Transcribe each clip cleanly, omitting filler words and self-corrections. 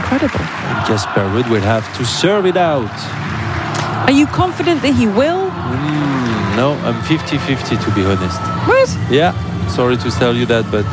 incredible. Casper Ruud will have to serve it out. Are you confident that he will? No, I'm 50-50 to be honest. What? Yeah, sorry to tell you that, but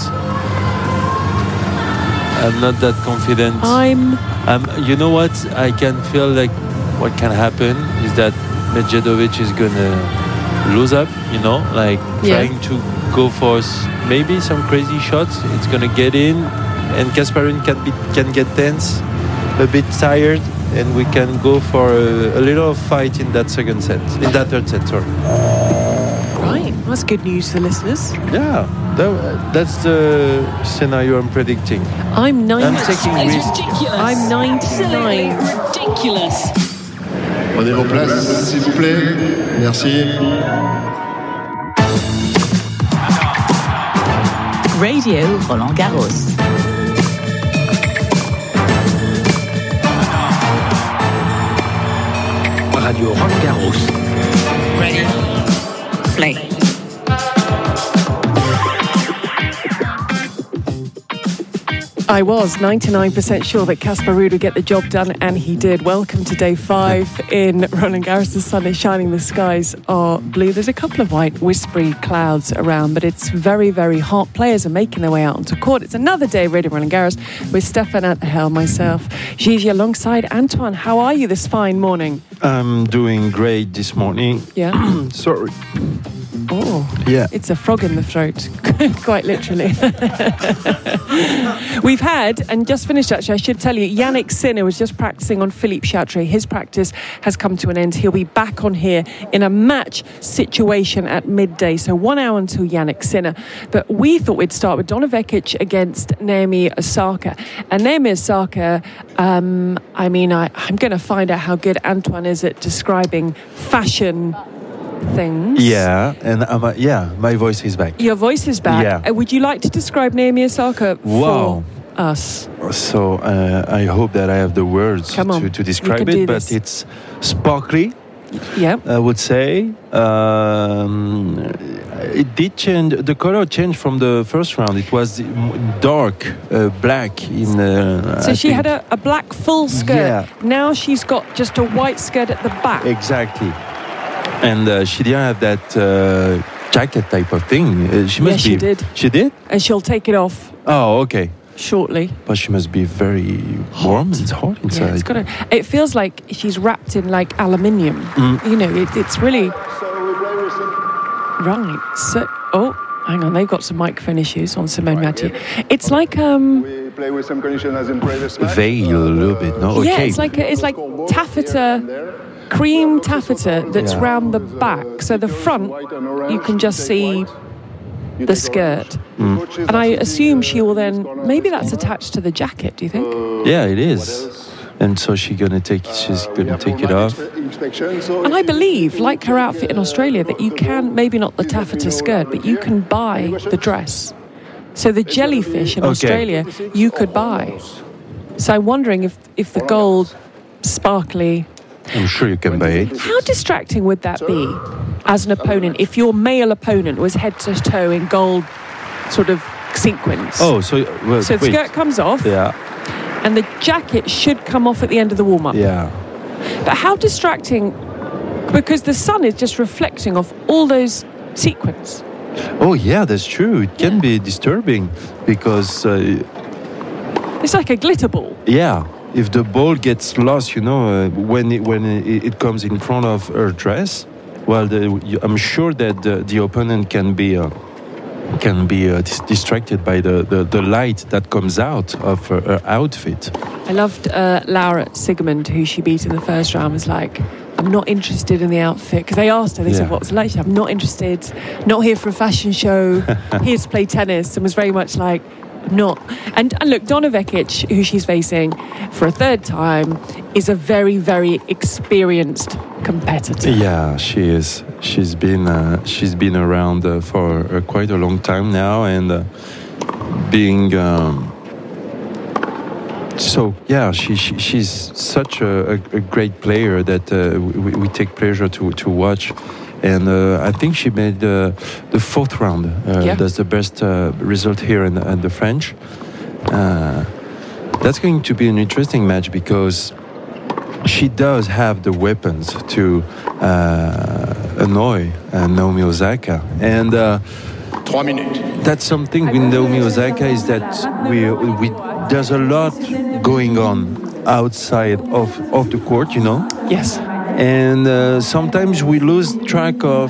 I'm not that confident. You know what? I can feel like what can happen is that Medjedovic is gonna lose up, trying to go for maybe some crazy shots. It's gonna get in, and Casper Ruud can get tense, a bit tired, and we can go for a little fight in that third set. Sorry. Right, that's good news for listeners. Yeah, that's the scenario I'm predicting. I'm taking risks. I'm 99. Ridiculous. Prenez vos places, s'il vous plaît. Merci. Radio Roland Garros. Radio Roland Garros. Ready? Play. I was 99% sure that Casper Ruud would get the job done, and he did. Welcome to day 5 in Roland Garros. The sun is shining, the skies are blue. There's a couple of white, whispery clouds around, but it's very, very hot. Players are making their way out onto court. It's another day of Radio Roland Garros with Stefan at the helm, myself, Gigi, alongside Antoine. How are you this fine morning? I'm doing great this morning. Yeah? Sorry. Oh, yeah. It's a frog in the throat, quite literally. We've had, and just finished actually, I should tell you, Yannick Sinner was just practicing on Philippe Chatrier. His practice has come to an end. He'll be back on here in a match situation at midday, so 1 hour until Yannick Sinner. But we thought we'd start with Donna Vekic against Naomi Osaka. And Naomi Osaka, I'm going to find out how good Antoine is at describing fashion things. Yeah, and my voice is back. Your voice is back. Yeah. Would you like to describe Naomi Osaka for us? So I hope that I have the words to describe it, but it's sparkly. Yeah, I would say. It did change. The color changed from the first round. It was dark black in. So she had a black full skirt. Yeah. Now she's got just a white skirt at the back. Exactly. And she didn't have that jacket type of thing. She did. She did? And she'll take it off. Oh, okay. Shortly. But she must be very warm. It's hot inside. Yeah, it feels like she's wrapped in like aluminium. It's really... Right. So, hang on. They've got some microphone issues on Simone Mathieu. It's like... We play with some condition as in previous match. Veil a little bit, no? Yeah, Okay. it's like taffeta... cream taffeta that's round the back. So the front, you can just see the skirt. And I assume she will then, maybe that's attached to the jacket, do you think? Yeah, it is. And so she's gonna take it off. And I believe, like her outfit in Australia, that you can, maybe not the taffeta skirt, but you can buy the dress. So the jellyfish in Australia, you could buy. So I'm wondering if the gold, sparkly... I'm sure you can buy it. How distracting would that be as an opponent if your male opponent was head to toe in gold sort of sequins? Oh, so the skirt comes off, and the jacket should come off at the end of the warm-up. Yeah. But how distracting, because the sun is just reflecting off all those sequins. Oh, yeah, that's true. It can be disturbing because... it's like a glitter ball. Yeah. If the ball gets lost, when it comes in front of her dress, well, I'm sure that the opponent can be distracted by the light that comes out of her outfit. I loved Laura Sigemund, who she beat in the first round, was like, I'm not interested in the outfit. Because they asked her, they said, what was it like? She said, I'm not interested, not here for a fashion show, here to play tennis, and was very much like, not. And look, Donna Vekic, who she's facing for a third time, is a very, very experienced competitor. Yeah, she is. She's been around for quite a long time now, and being she's such a great player that we take pleasure to watch. And I think she made the fourth round. That's the best result here in the French. That's going to be an interesting match because she does have the weapons to annoy Naomi Osaka. And 3 minutes. that's something with Naomi Osaka is that we there's a lot going on outside of the court, you know. Yes. And sometimes we lose track of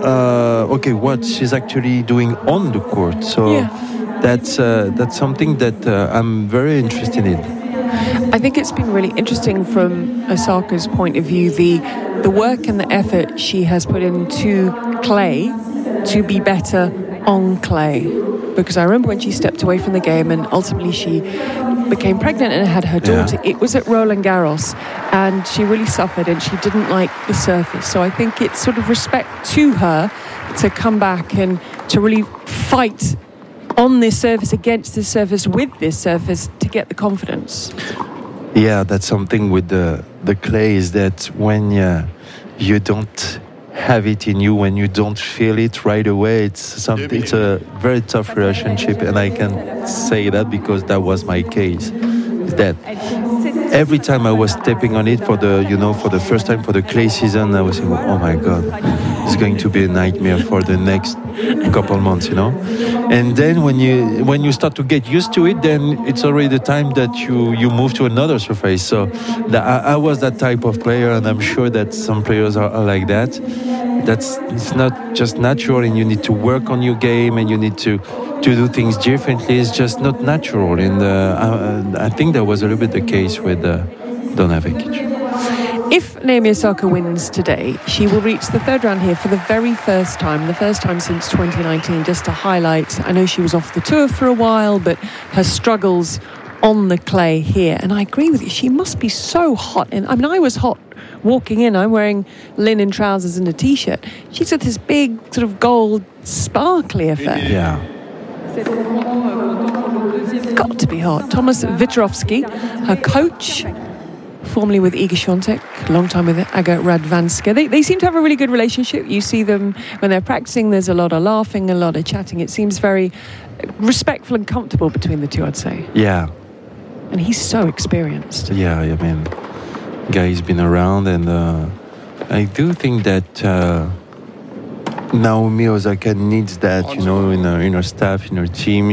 what she's actually doing on the court. So that's something that I'm very interested in. I think it's been really interesting from Osaka's point of view, the work and the effort she has put into clay to be better on clay. Because I remember when she stepped away from the game and ultimately she became pregnant and had her daughter, it was at Roland Garros, and she really suffered and she didn't like the surface. So I think it's sort of respect to her to come back and to really fight on this surface, against this surface, with this surface, to get the confidence. Yeah, that's something with the clay, is that when you don't have it in you, when you don't feel it right away, it's a very tough relationship, and I can say that because that was my case. That every time I was stepping on it for the first time for the clay season, I was saying, oh my God, it's going to be a nightmare for the next couple months, you know. And then when you start to get used to it, then it's already the time that you move to another surface. So I was that type of player, and I'm sure that some players are like that. It's not just natural, and you need to work on your game, and you need to do things differently. It's just not natural, and I think that was a little bit the case with Donna Vekic. If Naomi Osaka wins today, she will reach the third round here for the very first time since 2019. Just to highlight, I know she was off the tour for a while, but her struggles on the clay here. And I agree with you, she must be so hot. And I mean, I was hot walking in. I'm wearing linen trousers and a t-shirt. She's got this big sort of gold sparkly affair. Yeah. Got to be hot. Thomas Witorovsky, her coach, formerly with Iga Świątek, a long time with Aga Radwanska. They seem to have a really good relationship. You see them when they're practicing, there's a lot of laughing, a lot of chatting. It seems very respectful and comfortable between the two, I'd say. Yeah. And he's so experienced. Yeah, I mean, guy's been around, and I do think that Naomi Osaka needs that, you know, in her staff, in her team.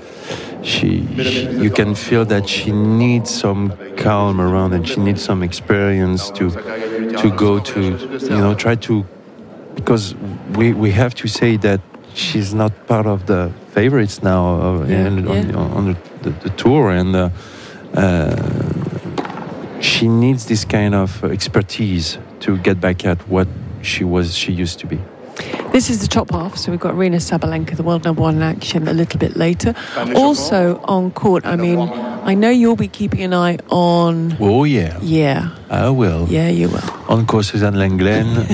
You can feel that she needs some calm around, and she needs some experience to go to, you know, try to, because we have to say that she's not part of the favorites now on the tour, and she needs this kind of expertise to get back at what she used to be. This is the top half, so we've got Aryna Sabalenka, the world number one in action, a little bit later. Also on court, I mean, I know you'll be keeping an eye on... Oh, yeah. Yeah. I will. Yeah, you will. On court, Suzanne Lenglen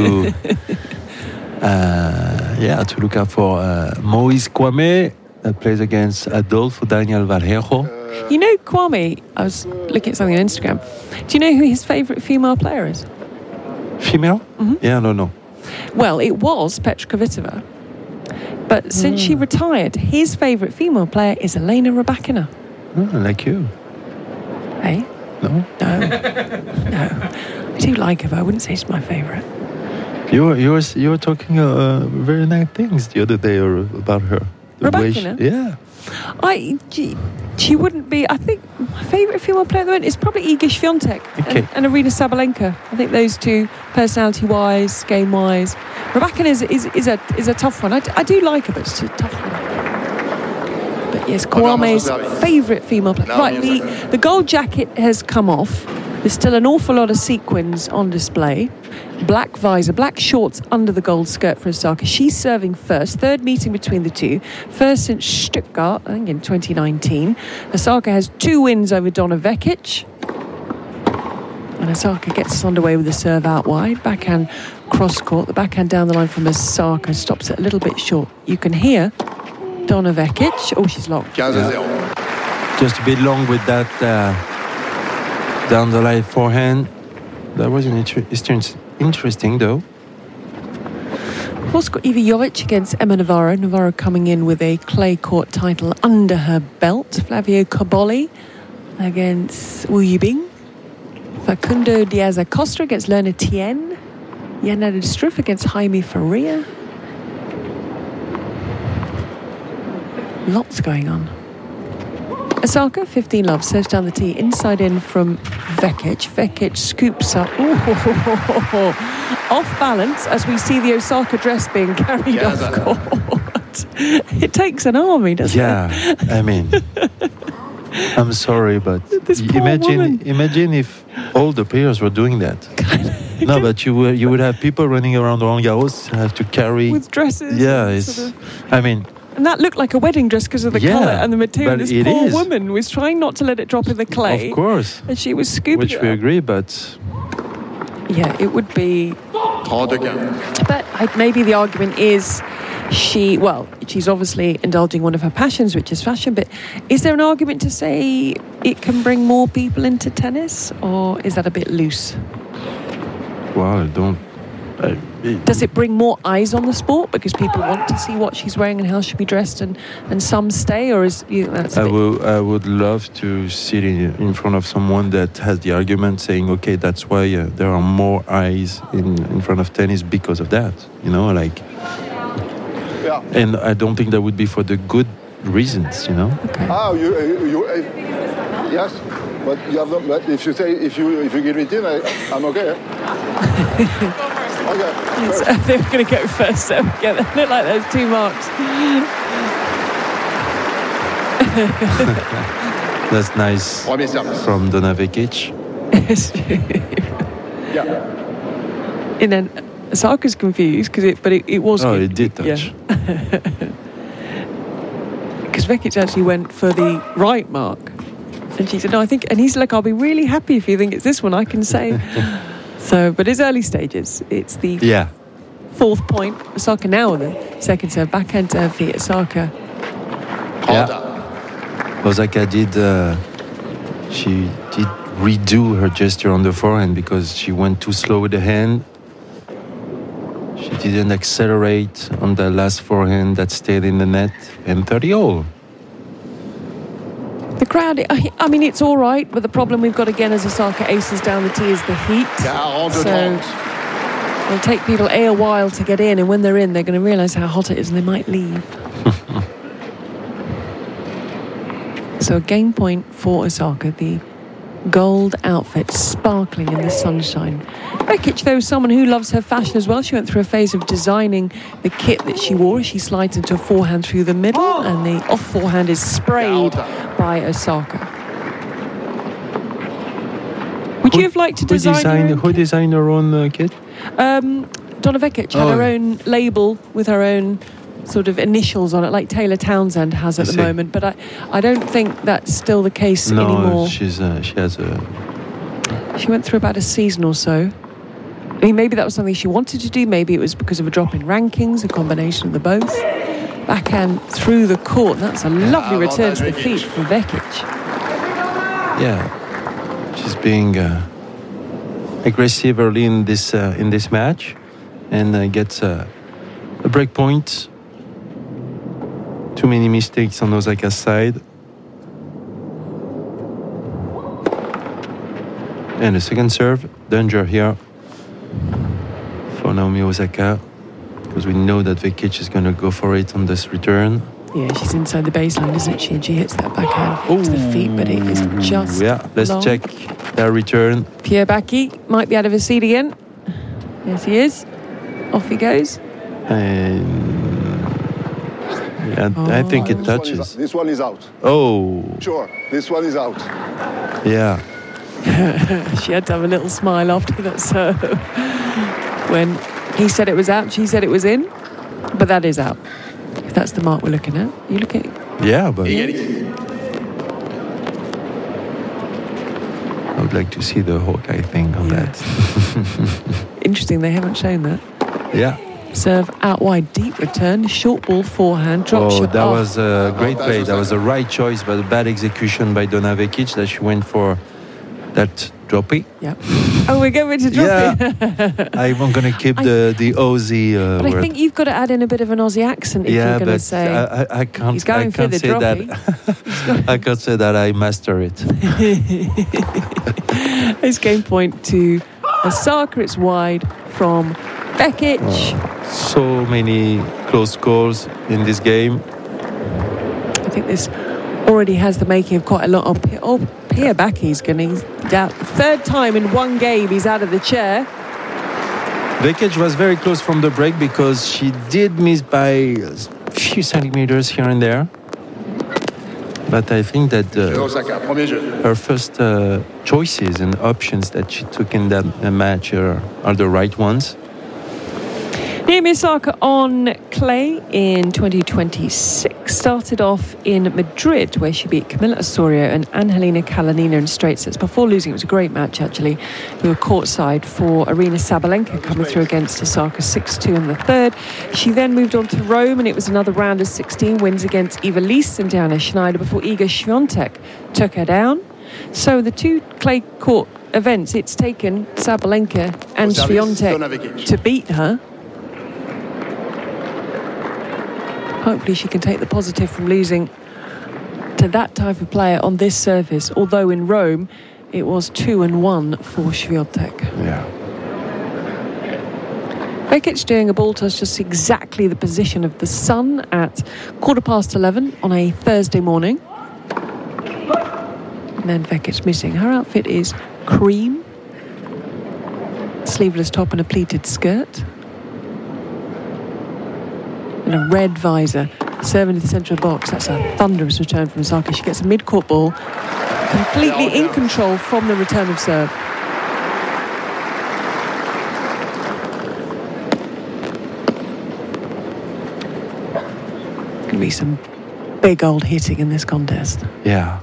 to look out for Moïse Kwame, that plays against Adolfo Daniel Vallejo. You know Kwame, I was looking at something on Instagram. Do you know who his favourite female player is? Female? Mm-hmm. Yeah, no. Well, it was Petra Kvitova. But since she retired, his favourite female player is Elena Rybakina. Oh, like you. Hey? No. I do like her, but I wouldn't say she's my favourite. You were talking very nice things the other day about her. Rybakina? Yeah. She wouldn't be. I think my favourite female player at the moment is probably Iga Świątek and Aryna Sabalenka. I think those two, personality-wise, game-wise. Rybakina is a tough one. I do like her, but it's a tough one. But yes, Kwame's favourite female player. Right, the gold jacket has come off. There's still an awful lot of sequins on display. Black visor, black shorts under the gold skirt for Osaka. She's serving first. Third meeting between the two. First since Stuttgart, I think in 2019. Osaka has 2 wins over Donna Vekic. And Osaka gets us underway with the serve out wide. Backhand cross court. The backhand down the line from Osaka stops it a little bit short. You can hear Donna Vekic. Oh, she's long. Just a bit long with that down the line forehand. That was interesting, though. We've also got Iva Jovic against Emma Navarro. Navarro coming in with a clay court title under her belt. Flavio Cobolli against Wu Yibing. Facundo Diaz Acosta against Lerner Tien. Yanada Struff against Jaime Faria. Lots going on. Osaka, 15 love, serves down the tee, inside in from Vekic. Vekic scoops up. Ooh, off balance as we see the Osaka dress being carried off court. It takes an army, doesn't it? Yeah, I mean, I'm sorry, but imagine if all the players were doing that. No, but you would have people running around Roland Garros have to carry with dresses. Yeah, I mean. And that looked like a wedding dress because of the colour and the material. This poor woman was trying not to let it drop in the clay. Of course. And she was scooping Which we agree, but... Yeah, it would be... But maybe the argument is she's obviously indulging one of her passions, which is fashion, but is there an argument to say it can bring more people into tennis, or is that a bit loose? Well, I don't... Does it bring more eyes on the sport because people want to see what she's wearing and how she'll be dressed, and some stay, or is that's I would love to sit in front of someone that has the argument saying, okay, that's why there are more eyes in front of tennis because of that, Yeah. And I don't think that would be for the good reasons, Okay. Yes, but you have not. But if you give it in, I'm okay. Okay. They're going to go first so together. Look like there's 2 marks. That's nice from Donna Vekic. Yeah. And then Osaka's confused but it was. Oh, good. it did touch. Because Vekic actually went for the right mark, and she said, "No, I think." And he's like, "I'll be really happy if you think it's this one. I can say." So, but it's early stages. It's the 4th point. Osaka now on the second serve, backhand serve for Osaka. Yeah. Osaka did. She did redo her gesture on the forehand because she went too slow with the hand. She didn't accelerate on the last forehand that stayed in the net, and 30-all. The crowd, I mean, it's all right, but the problem we've got again as Osaka aces down the tee is the heat. So it'll take people a while to get in, and when they're in, they're going to realise how hot it is and they might leave. So a game point for Osaka, the gold outfit sparkling in the sunshine. Vekic, though, is someone who loves her fashion as well. She went through a phase of designing the kit that she wore as she slides into a forehand through the middle, and the off forehand is sprayed by Osaka. Would you have liked to design Who designed her own kit? Donna Vekic had her own label with her own sort of initials on it, like Taylor Townsend has at the moment, but I don't think that's still the case anymore. She went through about a season or so. I mean, maybe that was something she wanted to do, maybe it was because of a drop in rankings, a combination of the both. Backhand through the court, that's a lovely return to the feet from Vekic. Yeah, she's being aggressive early in this match, and gets a break point. Too many mistakes on Osaka's side. And a second serve, danger here for Naomi Osaka, because we know that Vekic is going to go for it on this return. Yeah, she's inside the baseline, isn't she? And she hits that backhand to the feet, but it is just let's long. check their return. Pierre Bacchi might be out of his seat again. Yes, he is. Off he goes. I think it touches. This one is out. Oh. Sure, this one is out. Yeah. She had to have a little smile after that serve. When he said it was out, she said it was in. But that is out. If that's the mark we're looking at. You look at it. Yeah, but I would like to see the Hawkeye thing on that. Interesting, they haven't shown that. Yeah. Serve out wide, deep return, short ball forehand, drop shot. That was a great play. That was the right choice, but a bad execution by Donna Vekic that she went for that Droppy. Yeah. Oh, we're going to Droppy. Yeah. I'm going to keep the Aussie But word. I think you've got to add in a bit of an Aussie accent if you're going to say. I can't. He's going for the say Droppy. that. I can't say that I master it. It's game point to Osaka. It's wide from Vekic. So many close calls in this game. I think this already has the making of quite a lot. Pierre Baki's going to third time in one game he's out of the chair. Vekic was very close from the break because she did miss by a few centimeters here and there. But I think that her first choices and options that she took in that match are the right ones. Naomi Osaka on clay in 2026 started off in Madrid, where she beat Camila Osorio and Angelina Kalinina in straight sets before losing. It was a great match, actually. We were courtside for Arina Sabalenka coming through against Osaka 6-2 in the third. She then moved on to Rome, and it was another round of 16 wins against Ivelisse and Diana Schneider before Iga Świątek took her down. So the two clay court events, it's taken Sabalenka and Świątek to beat her. Hopefully she can take the positive from losing to that type of player on this surface, although in Rome it was 2-1 for Świątek. Yeah. Vekic doing a ball toss, just exactly the position of the sun at 11:15 on a Thursday morning. And then Vekic missing. Her outfit is cream, sleeveless top and a pleated skirt. And a red visor, serving to the central box. That's a thunderous return from Osaka. She gets a mid-court ball, completely in control from the return of serve. Going to be some big old hitting in this contest. Yeah.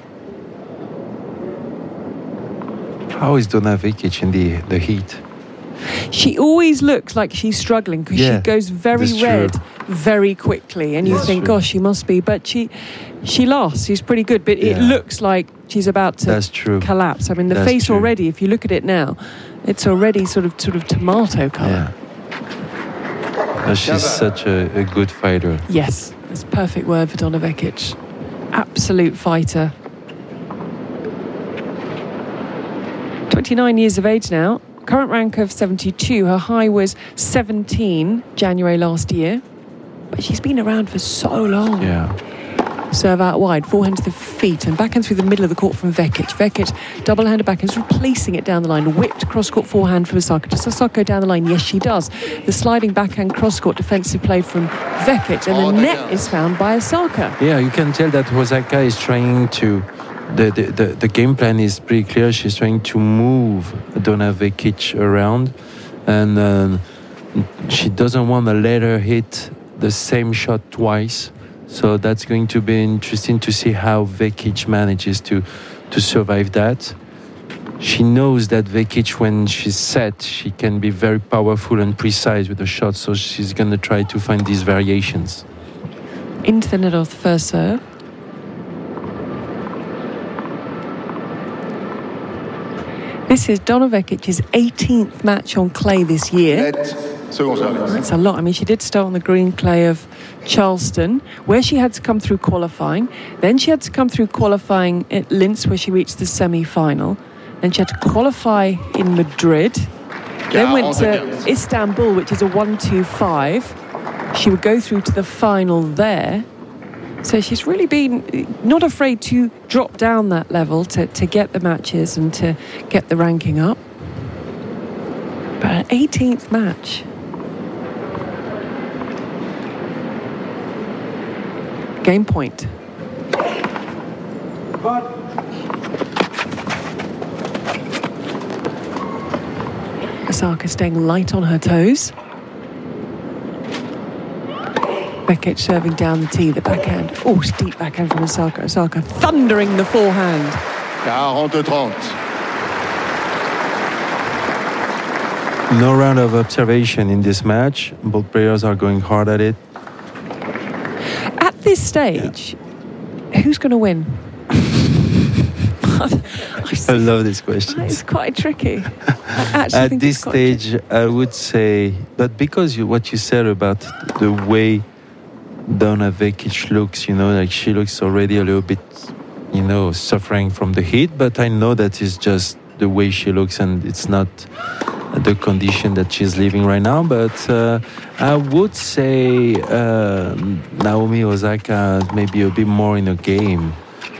How is Donna Vekic in the heat? She always looks like she's struggling because she goes very red very quickly, and you think, gosh, she must be. But she lasts. She's pretty good, but it looks like she's about to collapse. I mean, the face already, if you look at it now, it's already sort of tomato colour. Yeah. She's such a good fighter. Yes, that's a perfect word for Donna Vekic. Absolute fighter. 29 years of age now. Current rank of 72. Her high was 17 January last year. But she's been around for so long. Yeah. Serve out wide, forehand to the feet and backhand through the middle of the court from Vekic. Vekic, double-handed backhand, replacing it down the line. Whipped cross-court forehand from Osaka. Does Osaka go down the line? Yes, she does. The sliding backhand cross-court defensive play from Vekic. And the net is found by Osaka. Yeah, you can tell that Osaka is trying to... The game plan is pretty clear. She's trying to move Donna Vekic around, and she doesn't want to let her hit the same shot twice. So that's going to be interesting to see how Vekic manages to survive that. She knows that Vekic, when she's set, she can be very powerful and precise with the shot. So she's going to try to find these variations. Into the net off the first serve. This is Donna Vekic's 18th match on clay this year. That's a lot. I mean, she did start on the green clay of Charleston, where she had to come through qualifying. Then she had to come through qualifying at Linz, where she reached the semi-final. Then she had to qualify in Madrid. Then went to Istanbul, which is a 1-2-5. She would go through to the final there. So she's really been not afraid to drop down that level to get the matches and to get the ranking up. But an 18th match. Game point. Osaka staying light on her toes. Vekic serving down the tee, the backhand. Oh, steep backhand from Osaka. Osaka thundering the forehand. 40-30. No round of observation in this match. Both players are going hard at it. At this stage, who's going to win? I love this question. It's quite tricky. At this stage, I would say, but because what you said about the way Donna Vekic looks, like she looks already a little bit, suffering from the heat, but I know that is just the way she looks and it's not the condition that she's living right now. But I would say Naomi Osaka maybe a bit more in a game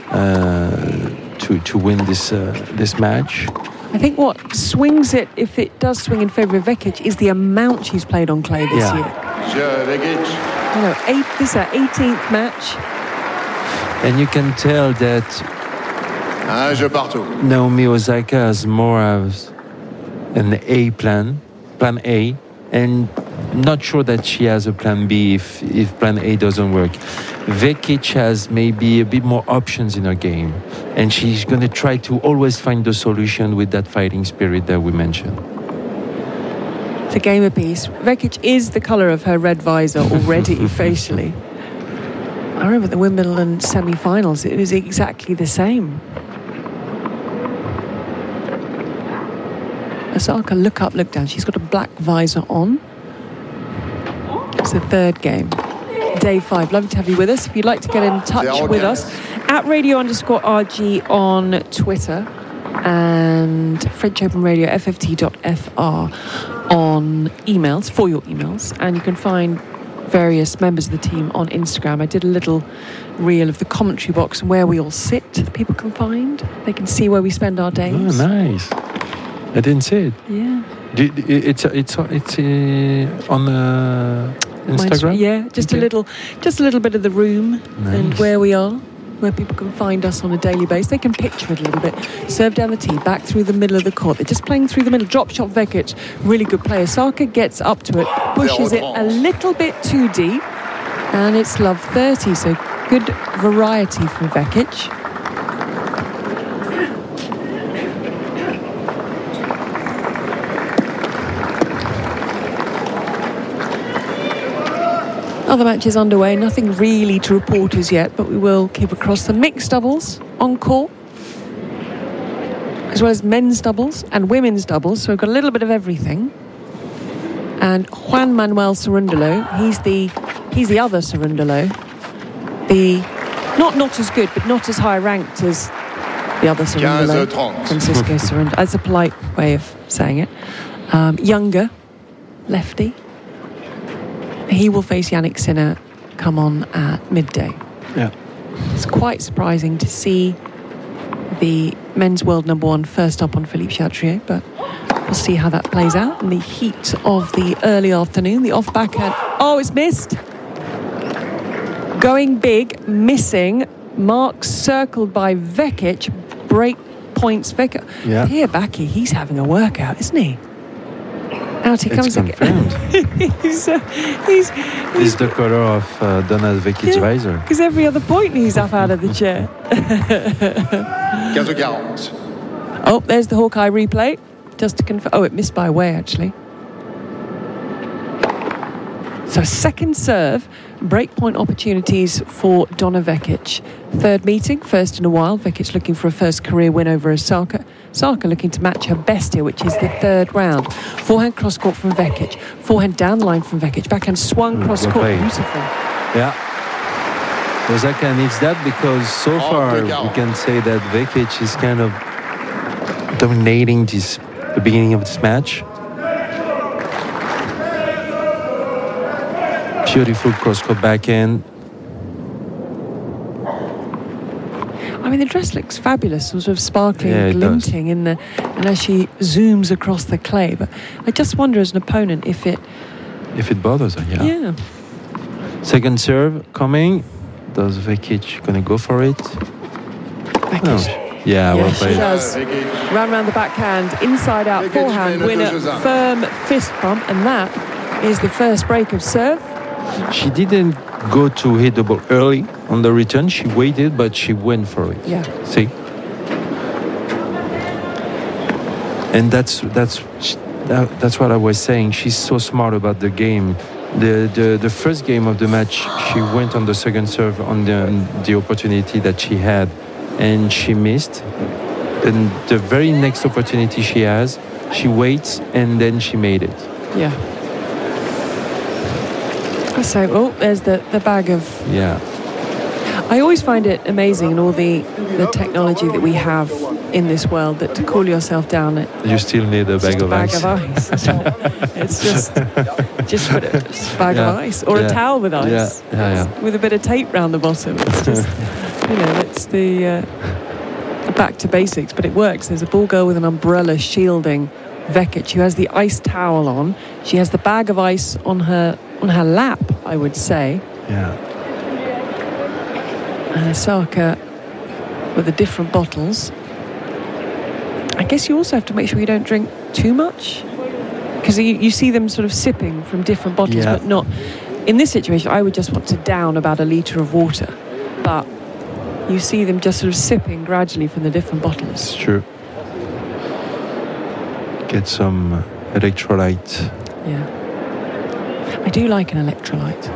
to win this match. I think what swings it, if it does swing in favour of Vekic, is the amount she's played on clay this year. This is her 18th match. And you can tell that Naomi Osaka has more of an A plan A, and not sure that she has a plan B if plan A doesn't work. Vekic has maybe a bit more options in her game, and she's going to try to always find the solution with that fighting spirit that we mentioned. It's a game apiece. Vekic is the colour of her red visor already facially. I remember the Wimbledon semi-finals, it was exactly the same. Osaka, look up, look down. She's got a black visor on. It's the third game. Day 5. Lovely to have you with us. If you'd like to get in touch with us, at radio_RG on Twitter and French Open Radio, FFT.fr on emails, for your emails. And you can find various members of the team on Instagram. I did a little reel of the commentary box and where we all sit that people can find. They can see where we spend our days. Oh, nice. I didn't see it. Yeah. It's on Instagram. Yeah, just a little bit of the room and where we are, where people can find us on a daily basis. They can picture it a little bit. Serve down the tee, back through the middle of the court. They're just playing through the middle. Drop shot Vekic, really good player. Osaka gets up to it, pushes it a little bit too deep, and it's love 30. So good variety from Vekic. Other matches underway, nothing really to report as yet, but we will keep across the mixed doubles on court, as well as men's doubles and women's doubles. So we've got a little bit of everything. And Juan Manuel Cerundolo, he's the other Cerundolo, the not as good, but not as high ranked as the other Cerundolo, Francisco Cerundolo. That's a polite way of saying it. Younger, lefty. He will face Yannick Sinner come on at midday. Yeah. It's quite surprising to see the men's world number 1 first up on Philippe Chatrier, but we'll see how that plays out in the heat of the early afternoon. The off backhand. Oh, it's missed. Going big, missing. Mark circled by Vekic. Break points Vekic. Yeah. Here, Baki, he's having a workout, isn't he? Out he comes again. he's the colour of Donna Vekic's visor. Because every other point he's up out of the chair. Oh, there's the Hawkeye replay. Just to confirm. Oh, it missed by a way, actually. So second serve, breakpoint opportunities for Donna Vekic. Third meeting, first in a while. Vekic looking for a first career win over Osaka. Osaka looking to match her best here, which is the third round. Forehand cross-court from Vekic. Forehand down the line from Vekic. Backhand swung cross-court. Beautiful. Yeah. Osaka needs that because so far we can say that Vekic is kind of dominating the beginning of this match. Beautiful cross-court backhand. I mean, the dress looks fabulous, sort of sparkling and glinting and as she zooms across the clay. But I just wonder, as an opponent, if it bothers her. Yeah. Second serve coming. Does Vekic gonna go for it? Vekic. No. Yeah, well played. She does. Round the backhand, inside out forehand winner, firm fist pump, and that is the first break of serve. She didn't go to hit the ball early on the return. She waited, but she went for it. Yeah. See? And that's what I was saying. She's so smart about the game. The first game of the match, she went on the second serve on the opportunity that she had, and she missed. And the very next opportunity she has, she waits and then she made it. Yeah. So, there's the bag of... Yeah. I always find it amazing in all the technology that we have in this world that to cool yourself down... You still need a bag of ice. It's just put a bag of ice or a towel with ice. With a bit of tape round the bottom. It's just, it's the back to basics, but it works. There's a ball girl with an umbrella shielding Vekic, who has the ice towel on. She has the bag of ice on her lap, I would say. Yeah. And Osaka with the different bottles. I guess you also have to make sure you don't drink too much, because you see them sort of sipping from different bottles, but not... In this situation, I would just want to down about a litre of water, but you see them just sort of sipping gradually from the different bottles. It's true. Get some electrolyte. Yeah. I do like an electrolyte.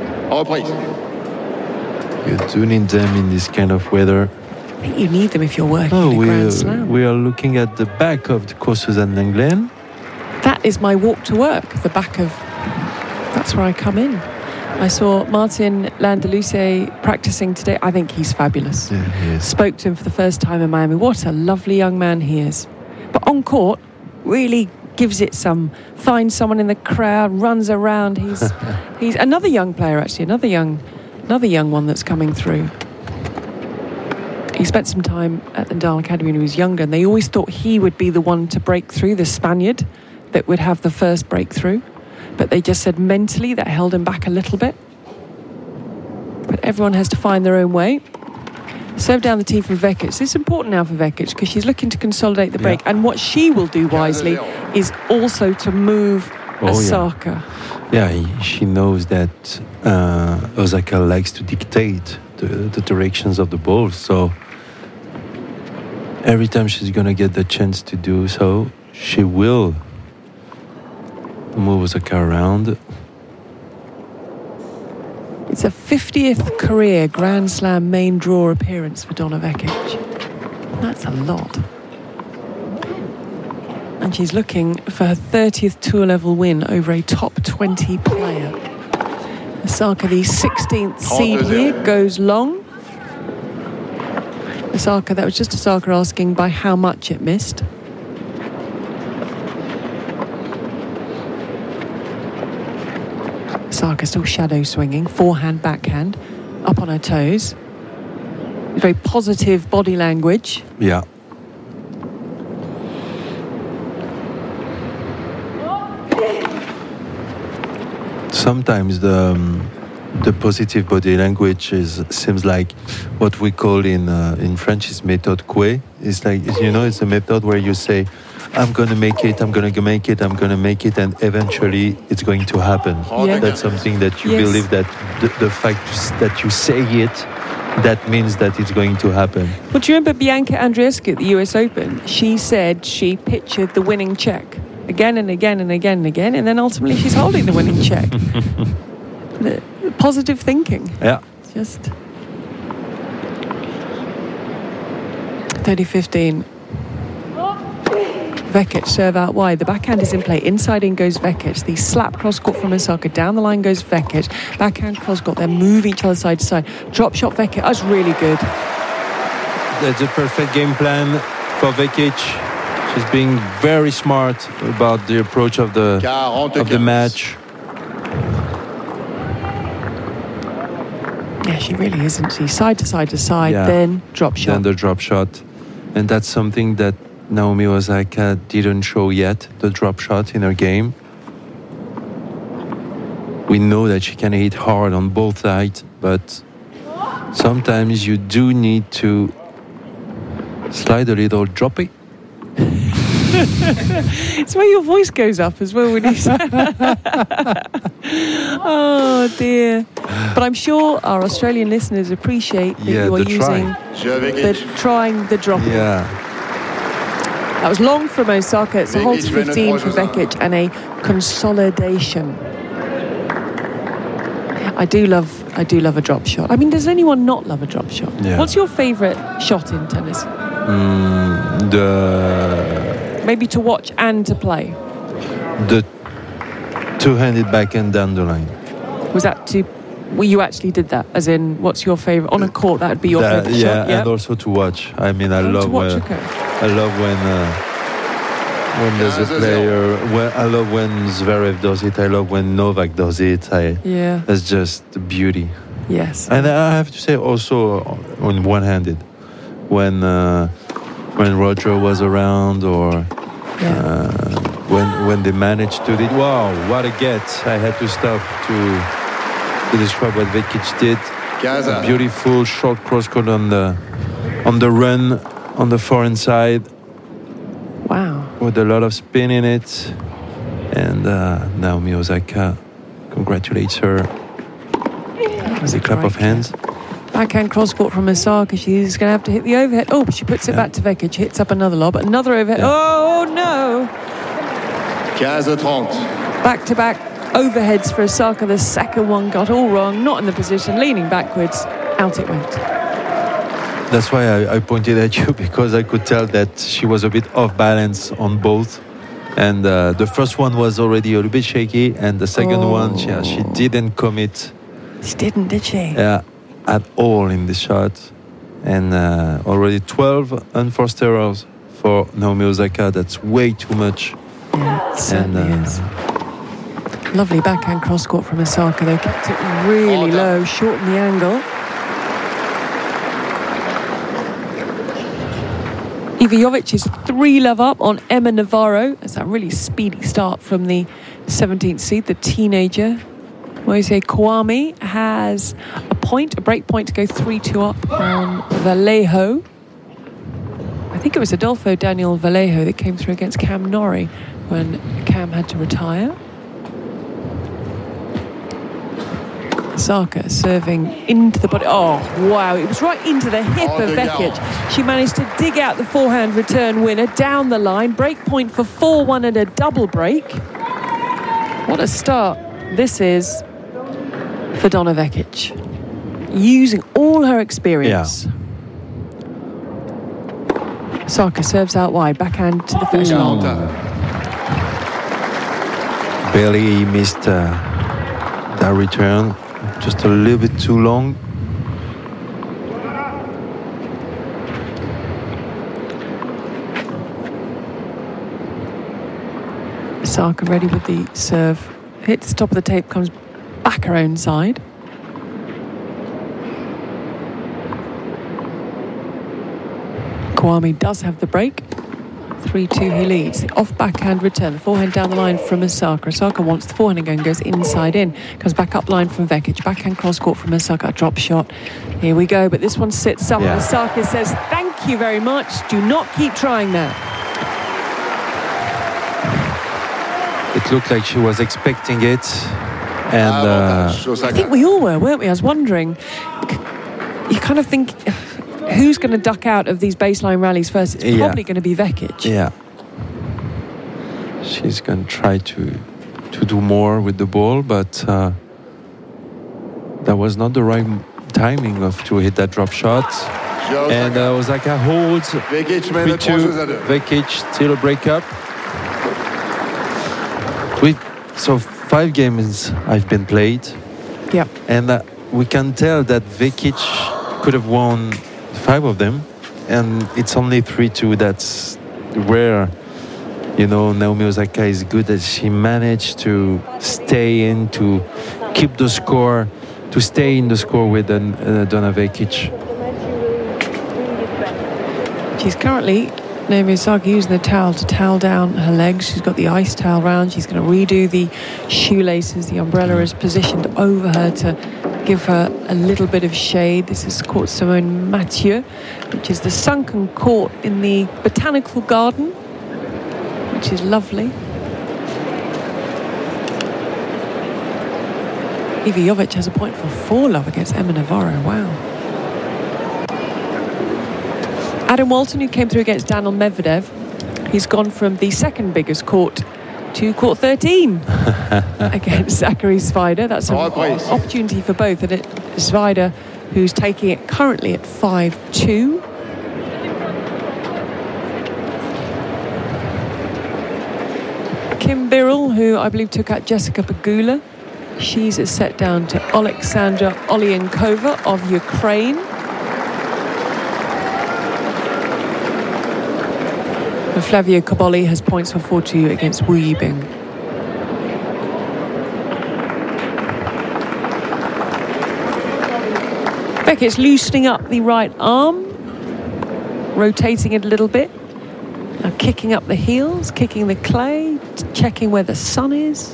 You do need them in this kind of weather. I think you need them if you're working in a Grand Slam. We are looking at the back of the course Suzanne Lenglen. That is my walk to work, the back of... That's where I come in. I saw Martin Landaluce practicing today. I think he's fabulous. Yeah, he is. Spoke to him for the first time in Miami. What a lovely young man he is. But on court, really gives it some. Finds someone in the crowd, runs around. He's another young player, actually. Another young one that's coming through. He spent some time at the Nadal Academy when he was younger, and they always thought he would be the one to break through, the Spaniard that would have the first breakthrough. But they just said mentally that held him back a little bit. But everyone has to find their own way. Serve down the tee for Vekic. It's important now for Vekic because she's looking to consolidate the break. And what she will do wisely is also to move Osaka. Yeah, she knows that Osaka likes to dictate the directions of the ball. So every time she's going to get the chance to do so, she will move Osaka around. It's a 50th career Grand Slam main draw appearance for Donna Vekic. That's a lot. And she's looking for her 30th tour level win over a top 20 player. Osaka, the 16th seed here, goes long. Osaka, that was just Osaka asking by how much it missed. Osaka still shadow swinging, forehand, backhand, up on her toes. Very positive body language. Yeah. Sometimes the positive body language seems like what we call in French is méthode Coué. It's like, it's a method where you say, I'm going to make it, I'm going to make it, I'm going to make it, and eventually it's going to happen. Yeah. That's something that you believe that the fact that you say it, that means that it's going to happen. Well, do you remember Bianca Andreescu at the US Open? She said she pictured the winning check again and again and again and again, and then ultimately she's holding the winning check. the positive thinking. Yeah. Just 30-15. Vekic serve out wide. The backhand is in play. Inside in goes Vekic. The slap cross court from Osaka. Down the line goes Vekic. Backhand cross court. They move each other side to side. Drop shot Vekic. That's really good. That's a perfect game plan for Vekic. She's being very smart about the approach of the match. Yeah, she really is, isn't she? Side to side to side, then drop shot. Then the drop shot. And that's something that Naomi Osaka didn't show yet, the drop shot in her game. We know that she can hit hard on both sides, but sometimes you do need to slide a little drop it. It's where your voice goes up as well when you say oh dear. But I'm sure our Australian listeners appreciate that you are using trying the drop. Yeah. That was long from Osaka. It's a hole to 15 for Vekic and a consolidation. I do love a drop shot. I mean, does anyone not love a drop shot? Yeah. What's your favourite shot in tennis? Maybe to watch and to play. The two-handed backhand down the line. Was that to? Well, you actually did that. As in, what's your favorite on a court? That would be your favorite shot. Yeah, and also to watch. I mean, I love when there's a player. I love when Zverev does it. I love when Novak does it. That's just beauty. Yes. And I have to say also on one-handed, when Roger was around, or when they managed to do it. Wow, what a get! I had to stop to describe what Vekic did. A beautiful short cross-court on the run on the forehand side. Wow. With a lot of spin in it. And Naomi Osaka congratulates her. With a clap of hands. Backhand cross-court from Osaka. She's going to have to hit the overhead. Oh, but she puts it back to Vekic. Hits up another lob. Another overhead. Yeah. Oh, no. 15-30. Back-to-back overheads for Osaka. The second one got all wrong. Not in the position. Leaning backwards. Out it went. That's why I pointed at you, because I could tell that she was a bit off balance on both. And the first one was already a little bit shaky. And the second one, she didn't commit. She didn't, did she? Yeah, at all in the shot. And already 12 unforced errors for Naomi Osaka. That's way too much. Yeah, it certainly is. Lovely backhand cross-court from Osaka, though. Kept it really low, shortened the angle. Iva Jovic is 3-love up on Emma Navarro. That's a really speedy start from the 17th seed, the teenager. Moise Kouame has a break point to go 3-2 up on Vallejo. I think it was Adolfo Daniel Vallejo that came through against Cam Norrie when Cam had to retire. Osaka serving into the body. Oh, wow. It was right into the hip of Vekic. She managed to dig out the forehand return winner down the line. Break point for 4-1 and a double break. What a start this is for Donna Vekic. Using all her experience. Yeah. Osaka serves out wide. Backhand to the finish line. Barely missed that return. Just a little bit too long. Osaka ready with the serve. Hits the top of the tape, comes back her own side. Kouame does have the break. 3-2 he leads. The off backhand return. The forehand down the line from Osaka. Osaka wants the forehand again, goes inside in. Comes back up line from Vekic. Backhand cross court from Osaka. A drop shot. Here we go. But this one sits up. Yeah. Osaka says, thank you very much. Do not keep trying that. It looked like she was expecting it. And I think we all were, weren't we? I was wondering. You kind of think, who's going to duck out of these baseline rallies first? It's probably going to be Vekic. Yeah. She's going to try to do more with the ball, but that was not the right timing to hit that drop shot. And Osaka holds 3-2. Vekic still a breakup. So 5 games I've been played. Yeah. And we can tell that Vekic could have won 5 of them, and it's only 3-2. That's where, Naomi Osaka is good, that she managed to stay in, to keep the score, to stay in the score with Donna Vekic. She's currently, Naomi Osaka, using the towel to towel down her legs. She's got the ice towel round. She's going to redo the shoelaces. The umbrella is positioned over her to give her a little bit of shade. This is Court Simone Mathieu, which is the sunken court in the Botanical Garden, which is lovely. Iva Jovic has a point for 4-love against Emma Navarro. Wow. Adam Walton, who came through against Daniil Medvedev, he's gone from the second biggest court to court 13 against Zachary Zwider. That's an opportunity for both. And Zwider, who's taking it currently at 5-2. Kim Birrell, who I believe took out Jessica Pegula. She's a set down to Alexandra Olienkova of Ukraine. And Flavio Cobolli has points for 4-2 against Wu Yibing. Beckett's loosening up the right arm, rotating it a little bit. Now kicking up the heels, kicking the clay, checking where the sun is.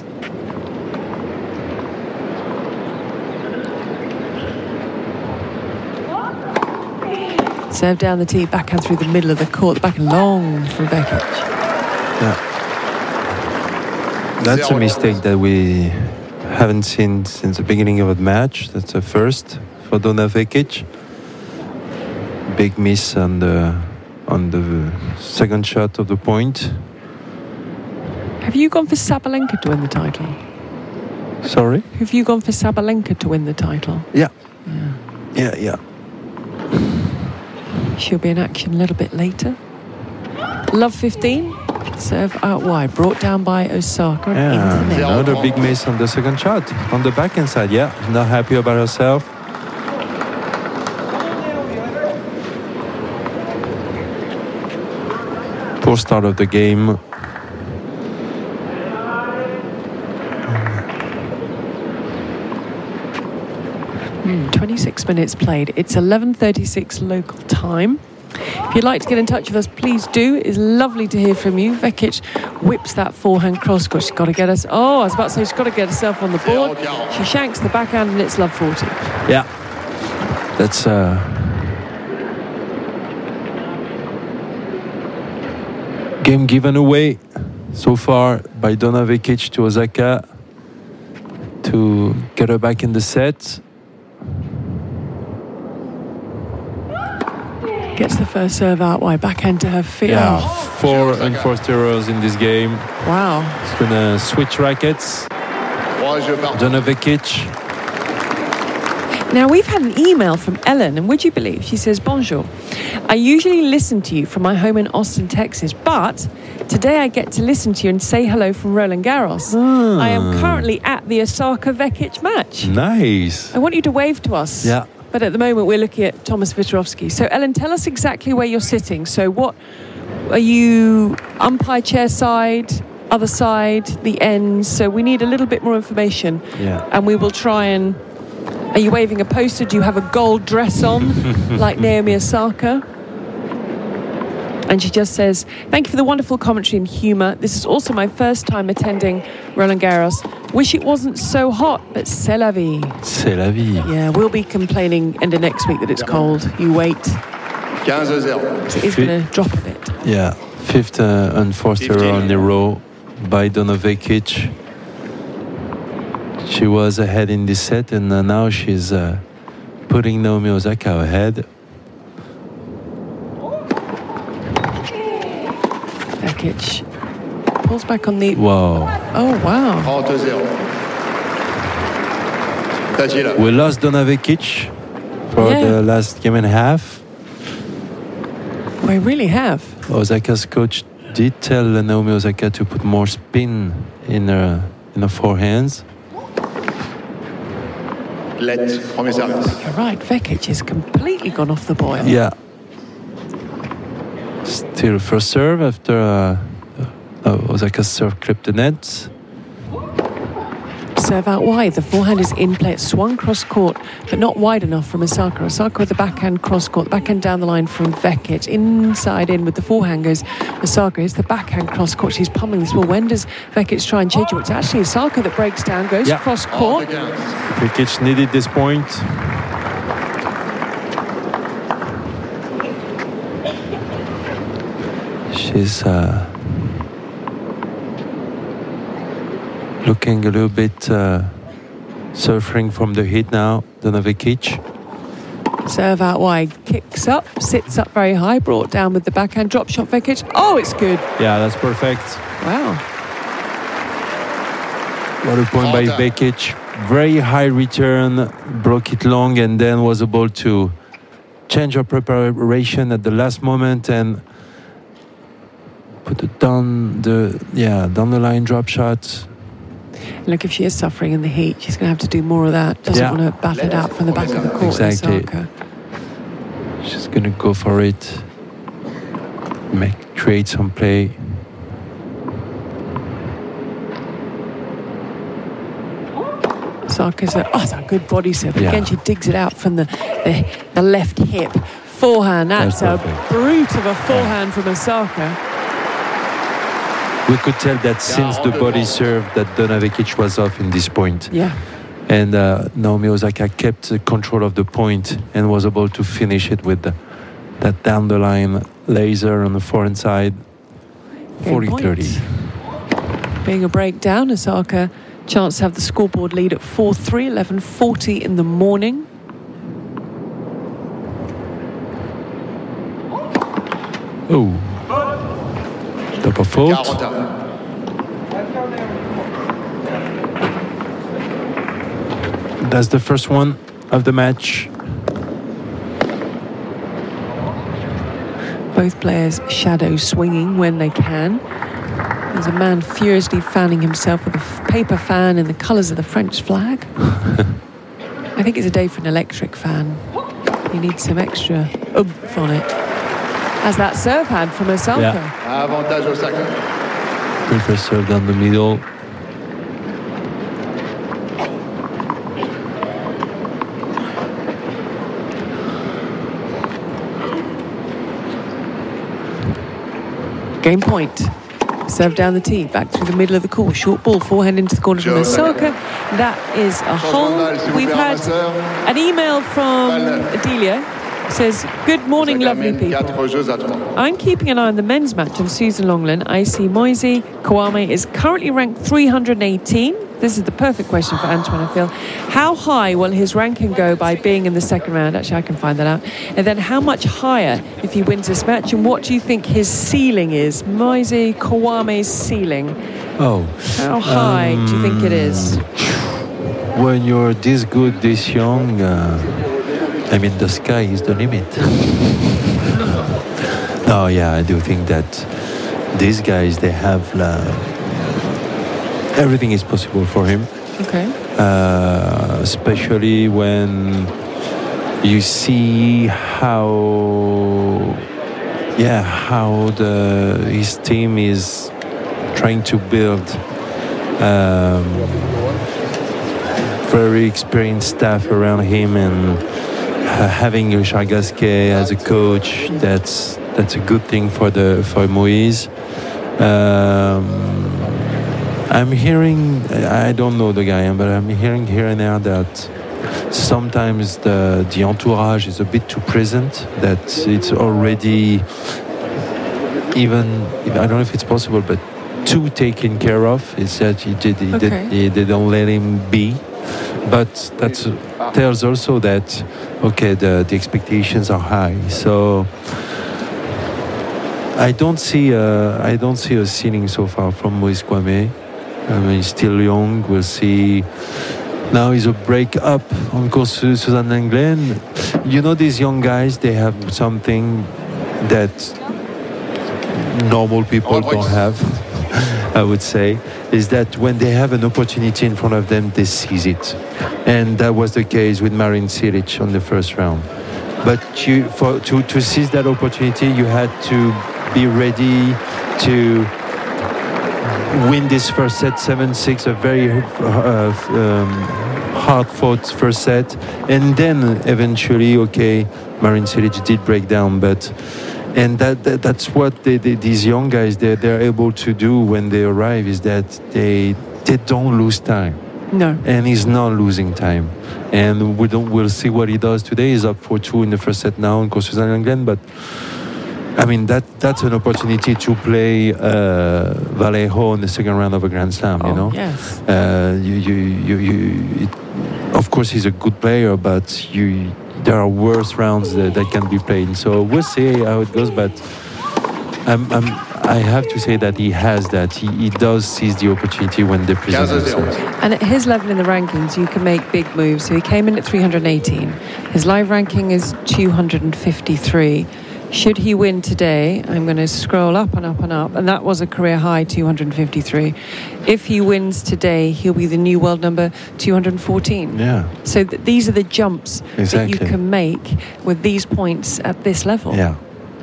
Serve down the tee, backhand through the middle of the court, backhand long from Vekic. Yeah. That's a mistake that we haven't seen since the beginning of the match. That's a first for Dona Vekic. Big miss on the second shot of the point. Have you gone for Sabalenka to win the title? Sorry? Have you gone for Sabalenka to win the title? Yeah. Yeah. Yeah. She'll be in action a little bit later. Love 15. Serve out wide. Brought down by Osaka. Yeah. Into the net. Another big miss on the second shot. On the backhand side. Yeah. Not happy about herself. Poor start of the game. 26 minutes played. It's 11:36 local time. If you'd like to get in touch with us, please do. It's lovely to hear from you. Vekic whips that forehand cross court. She's got to get us. Oh, I was about to say she's got to get herself on the board. She shanks the backhand and it's love 40. Yeah. That's game given away so far by Dona Vekic to Osaka to get her back in the set. Gets the first serve out wide, backhand to her feet. Yeah, oh. 4 unforced errors in this game. Wow. It's gonna switch rackets. Dona Vekic. Now, we've had an email from Ellen, and would you believe, she says, "Bonjour. I usually listen to you from my home in Austin, Texas, but today I get to listen to you and say hello from Roland Garros. I am currently at the Osaka Vekic match. Nice. I want you to wave to us. Yeah. But at the moment, we're looking at Thomas Vitorovsky. So, Ellen, tell us exactly where you're sitting. So, what are you, umpire chair side, other side, the ends? So, we need a little bit more information. Yeah. And we will try and... Are you waving a poster? Do you have a gold dress on, like Naomi Osaka? And she just says, "Thank you for the wonderful commentary and humour. This is also my first time attending Roland Garros. Wish it wasn't so hot, but c'est la vie." C'est la vie. Yeah, we'll be complaining end of next week that it's cold. You wait. 15-0. So it's going to drop a bit. Yeah, fifth unforced error on the row by Dona Vekic. She was ahead in this set, and now she's putting Naomi Osaka ahead. Vekic pulls back on the... Wow. Oh, wow. 30-0. We lost Dona Vekic for the last game and a half. We really have. Osaka's coach did tell Naomi Osaka to put more spin in her forehands. Premier service. You're right, Vekic has completely gone off the boil. Yeah. Still first serve after Osaka's serve clipped the net. Serve out wide. The forehand is in play. It swung cross court, but not wide enough from Osaka. Osaka with the backhand cross court, the backhand down the line from Vekic. Inside in with the forehand goes Osaka. Here's the backhand cross court. She's pummeling this ball. When does Vekic try and change it? It's actually Osaka that breaks down, goes cross court. Vekic needed this point. She's looking a little bit suffering from the heat now, Dona Vekic. Serve out wide, kicks up, sits up very high, brought down with the backhand drop shot Vekic. Oh, it's good. Yeah, that's perfect. Wow. What a point by Vekic. Very high return, broke it long, and then was able to change her preparation at the last moment and put it down the line drop shot. Look, if she is suffering in the heat, she's going to have to do more of that. Doesn't want to battle it out from the back of the court. Exactly. Osaka. She's going to go for it. Create some play. Osaka's that's a good body serve. Again, she digs it out from the left hip. Forehand. That's a brute of a forehand from Osaka. We could tell that since the body serve that Donna Vekic was off in this point. Yeah. And Naomi Osaka kept control of the point and was able to finish it with that down the line laser on the forehand side. 40-30. Being a breakdown, Osaka chance to have the scoreboard lead at 4-3, 11:40 in the morning. Oh. Top of fault. That's the first one of the match. Both players shadow swinging when they can. There's a man furiously fanning himself with a paper fan in the colours of the French flag. I think it's a day for an electric fan. You need some extra oomph on it. As that serve had from Osaka. Yeah. Avantage Osaka. Prefer serve down the middle. Game point. Serve down the tee, back through the middle of the court. Short ball, forehand into the corner from Osaka. That is a hole. We've had an email from Adelia. Says, good morning, lovely people. I'm keeping an eye on the men's match of Susan Longland. I see Moisey Kouame is currently ranked 318. This is the perfect question for Antoine, I feel. How high will his ranking go by being in the second round? Actually, I can find that out. And then how much higher if he wins this match? And what do you think his ceiling is? Moisey Kouame's ceiling. Oh. How high do you think it is? When you're this good, this young, the sky is the limit. No, I do think that these guys, they have everything is possible for him. Okay. Especially when you see how his team is trying to build very experienced staff around him, and having Richard Gasquet as a coach, that's a good thing for Moise. I'm hearing, I don't know the guy, but I'm hearing here and there that sometimes the entourage is a bit too present, that it's already even, I don't know if it's possible, but too taken care of. It's that they don't let him be. But that tells also that, the expectations are high. So I don't see a ceiling so far from Moise Kouame. He's still young. We'll see. Now he's a break up on course Suzanne Lenglen. These young guys, they have something that normal people don't have, I would say, is that when they have an opportunity in front of them, they seize it. And that was the case with Marin Cilic on the first round. But to seize that opportunity, you had to be ready to win this first set 7-6, a very hard-fought first set, and then eventually, Marin Cilic did break down, and that's what these young guys they're able to do when they arrive, is that they don't lose time. No. And he's not losing time, and we'll see what he does today. He's up 4-2 in the first set now on course Suzanne Lenglen, but that's an opportunity to play Vallejo in the second round of a Grand Slam. Yes. Of course, he's a good player, but there are worse rounds that can be played. So we'll see how it goes. But I have to say that he has that. He does seize the opportunity when they present themselves. And at his level in the rankings, you can make big moves. So he came in at 318. His live ranking is 253. Should he win today, I'm going to scroll up and up and up, and that was a career high 253. If he wins today, he'll be the new world number 214. Yeah. So these are the jumps that you can make with these points at this level. Yeah.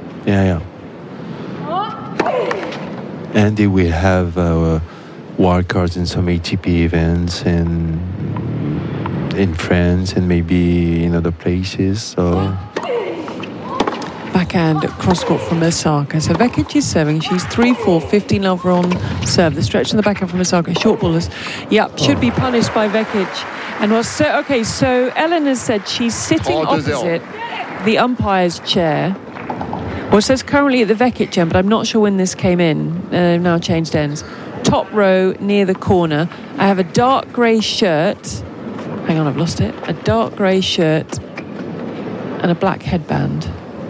And he will have wildcards in some ATP events and in France and maybe in other places. So. Backhand cross-court from Osaka. So Vekic is serving. She's 3-4, 15 over on serve. The stretch in the backhand from Osaka. Short ballers. Yep, should be punished by Vekic. And was so okay. So Ellen has said she's sitting opposite the umpire's chair. Well, it says currently at the Vekic end, but I'm not sure when this came in. Now changed ends. Top row near the corner. I have a dark grey shirt. Hang on, I've lost it. A dark grey shirt and a black headband.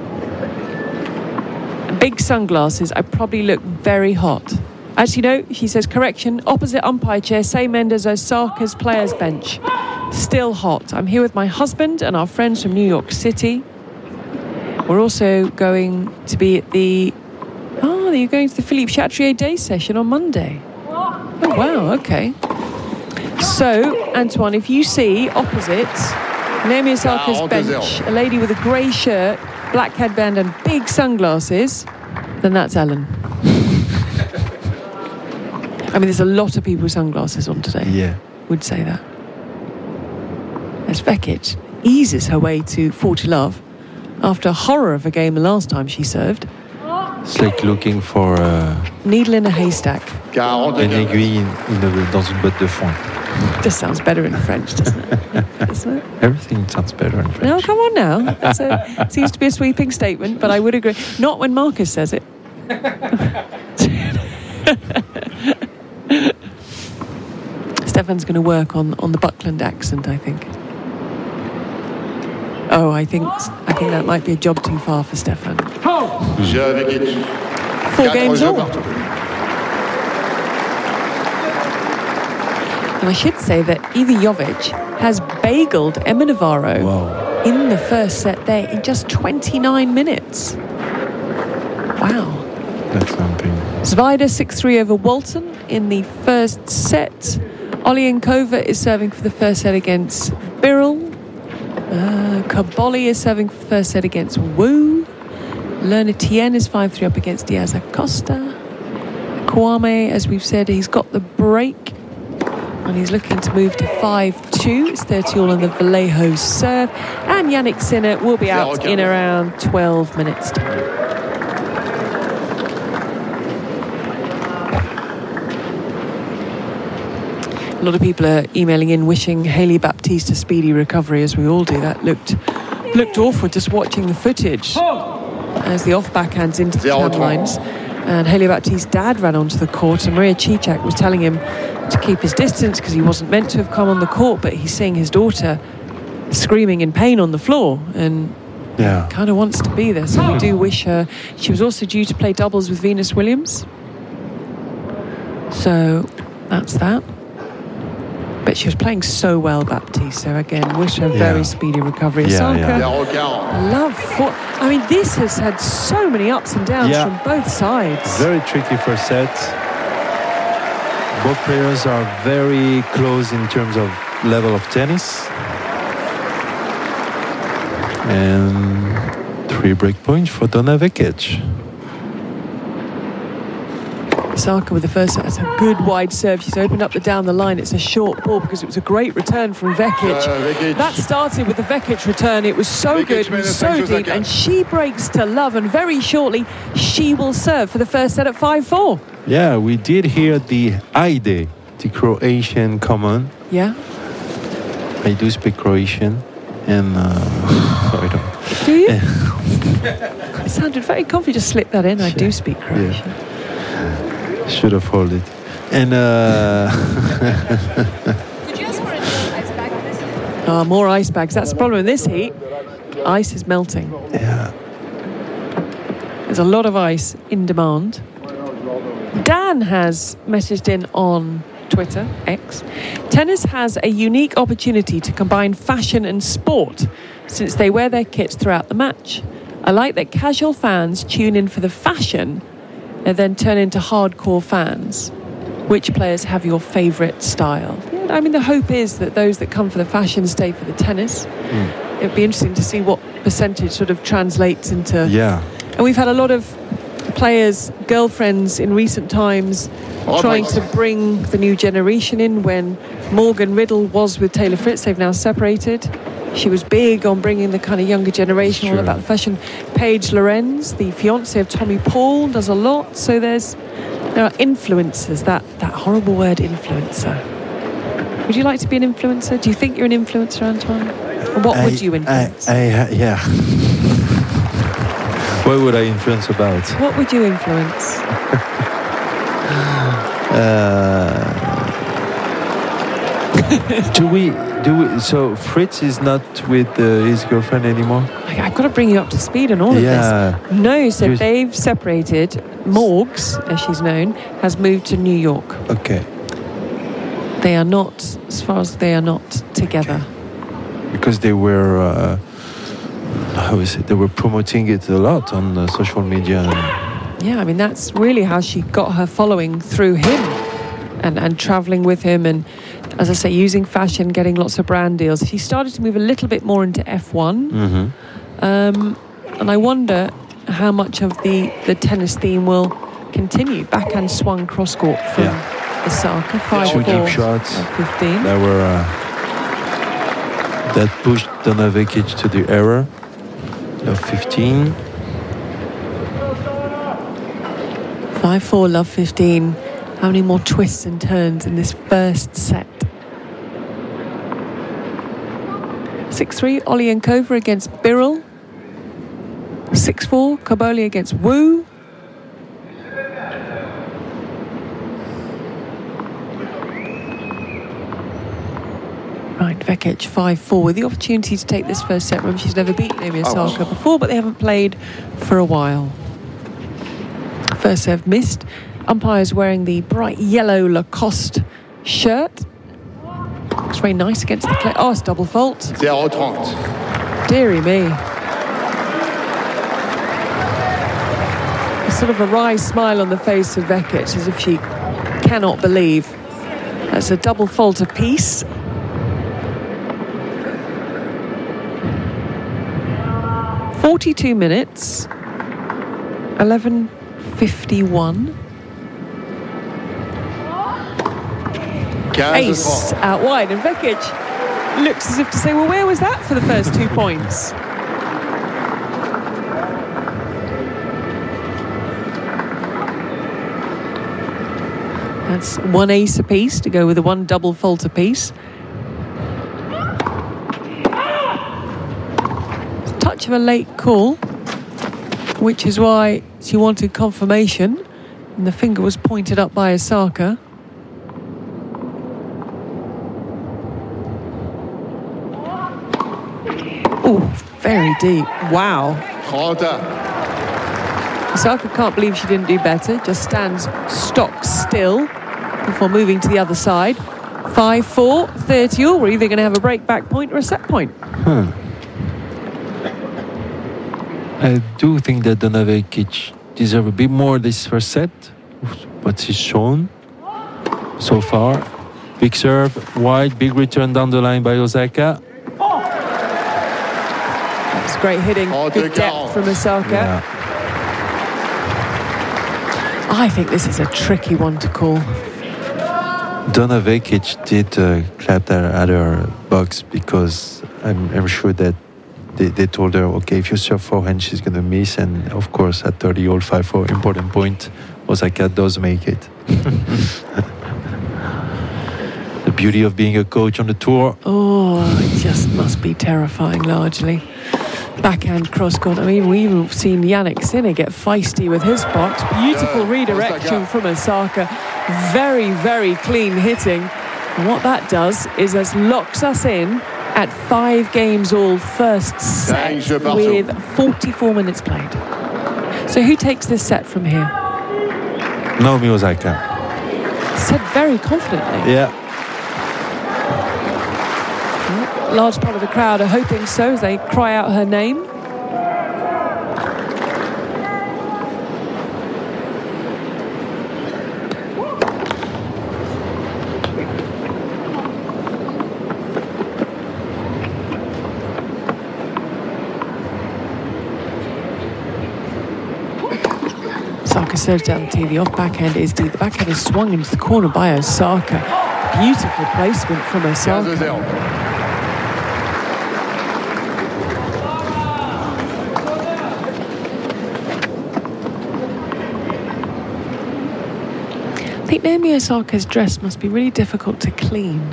Big sunglasses. I probably look very hot. Actually, no, she says, correction, opposite umpire chair, same end as Osaka's players' bench. Still hot. I'm here with my husband and our friends from New York City. We're also going to be at the... Oh, you're going to the Philippe Chatrier Day session on Monday. Oh, wow, okay. So, Antoine, if you see opposite Naomi Osaka's bench, a lady with a grey shirt, black headband and big sunglasses, then that's Ellen. I mean, there's a lot of people with sunglasses on today. Yeah. Would say that. As Vekic eases her way to 40 love after a horror of a game the last time she served. It's like looking for needle in a haystack. Une aiguille dans une botte de foin. Just sounds better in French, doesn't it? Everything sounds better in French. No, come on now. That seems to be a sweeping statement, but I would agree. Not when Marcus says it. Stefan's going to work on the Buckland accent, I think. Oh, I think that might be a job too far for Stefan. 4 games all. And I should say that Ivi Jovic has bageled Emma Navarro in the first set there in just 29 minutes. Wow. That's something. Zvida 6-3 over Walton in the first set. Olienkova is serving for the first set against Birrell. Kaboli is serving for the first set against Wu. Lerner Tien is 5-3 up against Diaz Acosta. Kwame, as we've said, he's got the break. And he's looking to move to 5-2. It's 30-all on the Vallejo serve. And Yannick Sinner will be out in around 12 minutes' time. A lot of people are emailing in wishing Hayley Baptiste a speedy recovery, as we all do. That looked awful just watching the footage as the off backhands into the turn lines. And Hayley Baptiste's dad ran onto the court, and Maria Cicak was telling him to keep his distance because he wasn't meant to have come on the court, but he's seeing his daughter screaming in pain on the floor and kind of wants to be there. So we do wish her. She was also due to play doubles with Venus Williams. So that's that. But she was playing so well, Baptiste. So again, wish her very speedy recovery. Osaka, love for. I mean, this has had so many ups and downs from both sides. Very tricky first set. Both players are very close in terms of level of tennis. And 3 break points for Donna Vekic. Osaka with the first set. That's a good wide serve. She's opened up down the line. It's a short ball because it was a great return from Vekic. That started with the Vekic return. It was so good and so deep. And she breaks to love. And very shortly, she will serve for the first set at 5-4. Yeah, we did hear the Ajde, the Croatian common. Yeah. I do speak Croatian. And I don't. Do you? It sounded very confident. Just slip that in. I do speak Croatian. Yeah. Should have held it. And Could you ask for a new ice bag? More ice bags. That's the problem in this heat. Ice is melting. Yeah. There's a lot of ice in demand. Dan has messaged in on Twitter, X. Tennis has a unique opportunity to combine fashion and sport since they wear their kits throughout the match. I like that casual fans tune in for the fashion and then turn into hardcore fans. Which players have your favourite style? I mean, the hope is that those that come for the fashion stay for the tennis. It'd be interesting to see what percentage sort of translates into... Yeah. And we've had a lot of players' girlfriends in recent times trying to bring the new generation in. When Morgan Riddle was with Taylor Fritz, they've now separated. She was big on bringing the kind of younger generation, all about the fashion. Paige Lorenz, the fiancée of Tommy Paul, does a lot. So there are influencers, that horrible word, influencer. Would you like to be an influencer? Do you think you're an influencer, Antoine? Or what would you influence? Yeah. What would I influence about? What would you influence? Do we? So Fritz is not with his girlfriend anymore? I've got to bring you up to speed on all of this. No, so they've separated. Morgs, as she's known, has moved to New York. Okay. They are not, as far as they are not together. Okay. Because they were, they were promoting it a lot on social media. Yeah, I mean, that's really how she got her following, through him and travelling with him and, as I say, using fashion, getting lots of brand deals. She started to move a little bit more into F1. And I wonder how much of the tennis theme will continue. Backhand swung cross-court from Osaka, 5-4. 2 deep shots. 15. That pushed Donna Vekic to the error of 15. 5-4, love 15. How many more twists and turns in this first set? 6-3, Olienkova against Birrell. 6-4, Cobolli against Wu. Right, Vekic 5-4 with the opportunity to take this first set. Remember, she's never beaten Naomi Osaka before, but they haven't played for a while. First serve missed. Umpire's wearing the bright yellow Lacoste shirt. Looks very nice against the clay. Oh, it's double fault. 0-30. Deary me. A sort of a wry smile on the face of Vekic, as if she cannot believe. That's a double fault apiece. .42 minutes. 11:51. Ace out wide, and Vekic looks as if to say, well, where was that for the first 2 points? That's one ace apiece to go with the one double fault apiece. Touch of a late call, which is why she wanted confirmation, and the finger was pointed up by Osaka. Oh, very deep. Wow. Osaka can't believe she didn't do better, just stands stock still before moving to the other side. 5-4, 30-all. We're either going to have a break back point or a set point. I do think that Donna Vekic deserves a bit more this first set, what she's shown so far. Big serve, wide, big return down the line by Osaka. That's great hitting, good depth from Osaka. Yeah. I think this is a tricky one to call. Donna Vekic did clap at her box because I'm sure that they told her, okay, if you serve forehand, she's going to miss. And of course, at 30-all, 5-4, important point, Osaka does make it. The beauty of being a coach on the tour. Oh, it just must be terrifying, largely. Backhand cross-court. I mean, we've even seen Jannik Sinner get feisty with his box. Beautiful redirection from Osaka. Very, very clean hitting. And what that does is it locks us in at 5 games all first set with 44 minutes played. So who takes this set from here? Naomi Osaka. Said very confidently. Yeah. Large part of the crowd are hoping so as they cry out her name. serves down the tee. The off backhand is deep. The backhand is swung into the corner by Osaka. Beautiful placement from Osaka. 15-0. I think Naomi Osaka's dress must be really difficult to clean.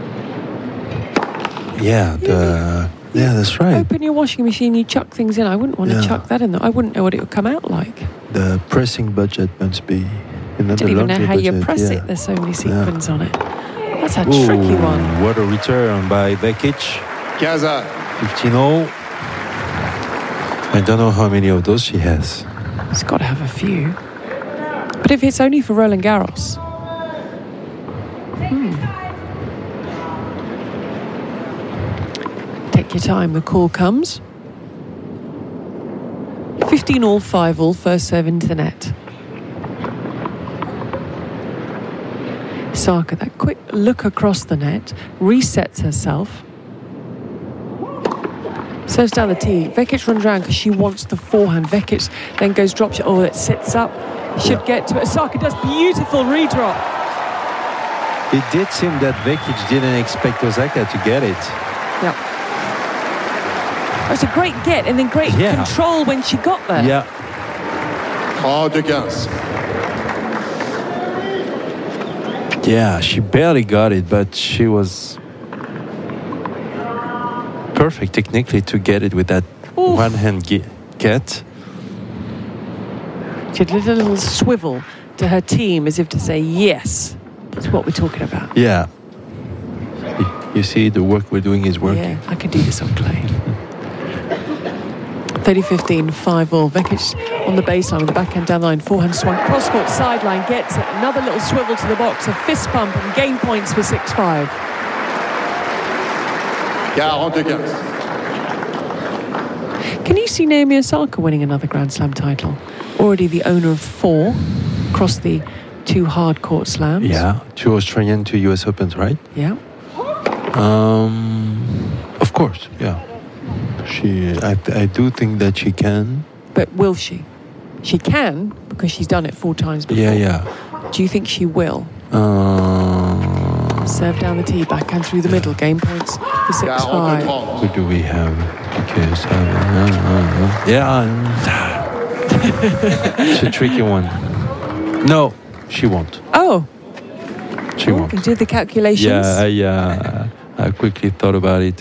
Yeah, that's right. Open your washing machine, you chuck things in. I wouldn't want to chuck that in there. I wouldn't know what it would come out like. The pressing budget must be I don't even know how you press it. There's so many sequins on it. That's a tricky one. What a return by Vekic. 15-0. I don't know how many of those she has. It's got to have a few. But if it's only for Roland Garros... Take your time, the call comes. 15-all, 5-all, first serve into the net. Osaka, that quick look across the net, resets herself. Serves down the tee. Vekic runs around because she wants the forehand. Vekic then goes drop shot. Oh, it sits up. Should get to it. Osaka does beautiful redrop. It did seem that Vekic didn't expect Osaka to get it. Yeah. It was a great get and then great control when she got there. Yeah. 30-15. Yeah, she barely got it, but she was perfect technically to get it with that one-hand get. She did a little swivel to her team as if to say, yes, that's what we're talking about. Yeah. You see, the work we're doing is working. Yeah, I can do this on clay. 30-15, 5-all. Vekic on the baseline with the backhand down the line. Forehand swung, cross-court sideline, gets it. Another little swivel to the box, a fist pump and gain points for 6-5. 45. Can you see Naomi Osaka winning another Grand Slam title? Already the owner of 4 across the 2 hard court slams. Yeah, 2 Australian, 2 US Opens, right? Yeah. Of course, yeah. I do think that she can. But will she? She can, because she's done it 4 times before. Yeah. Do you think she will? Serve down the tee, backhand through the middle. Game points for 6-5. Who do we have? Okay, 7. It's a tricky one. No, she won't. Oh. She won't. You did the calculations? Yeah, I quickly thought about it,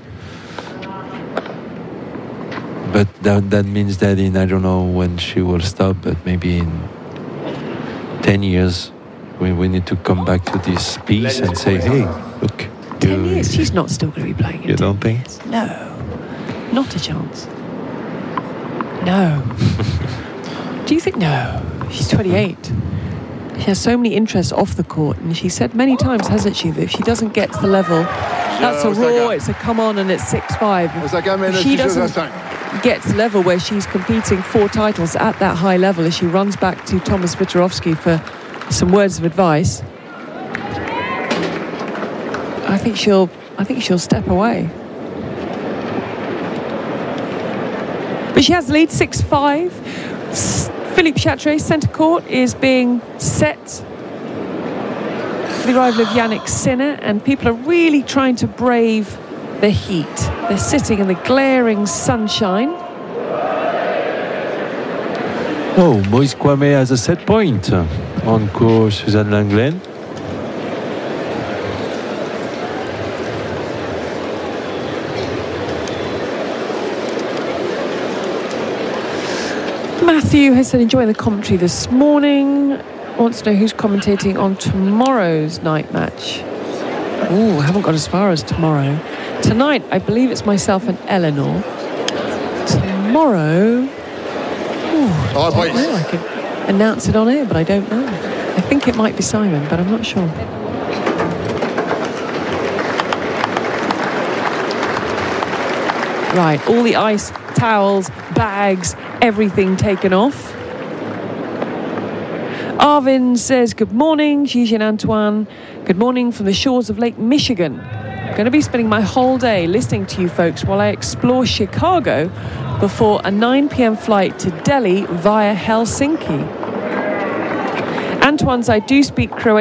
but that means that in, I don't know when she will stop, but maybe in 10 years we need to come back to this piece and say, hey, look. 10 years? She's not still going to be playing in You don't think? years. No, not a chance. No. Do you think? No. She's 28. She has so many interests off the court, and she said many times, hasn't she, that if she doesn't get to the level, that's a raw, it's a come on, and it's 6-5. If she doesn't get to the level where she's competing 4 titles at that high level, as she runs back to Thomas Vitorovsky for some words of advice, I think she'll step away. But she has the lead, 6-5. Philippe Chatrier, centre court, is being set for the arrival of Yannick Sinner, and people are really trying to brave the heat. They're sitting in the glaring sunshine. Oh, Moïse Kwame has a set point on course Suzanne Lenglen. Matthew has said enjoying the commentary this morning. Wants to know who's commentating on tomorrow's night match. Oh, I haven't got as far as tomorrow. Tonight, I believe it's myself and Eleanor. Tomorrow, I don't know. I could announce it on air, but I don't know. I think it might be Simon, but I'm not sure. Right, all the ice, towels, bags, everything taken off. Arvin says, good morning, Gigi and Antoine. Good morning from the shores of Lake Michigan. I'm going to be spending my whole day listening to you folks while I explore Chicago before a 9 p.m. flight to Delhi via Helsinki. Antoine, I do speak Croatian.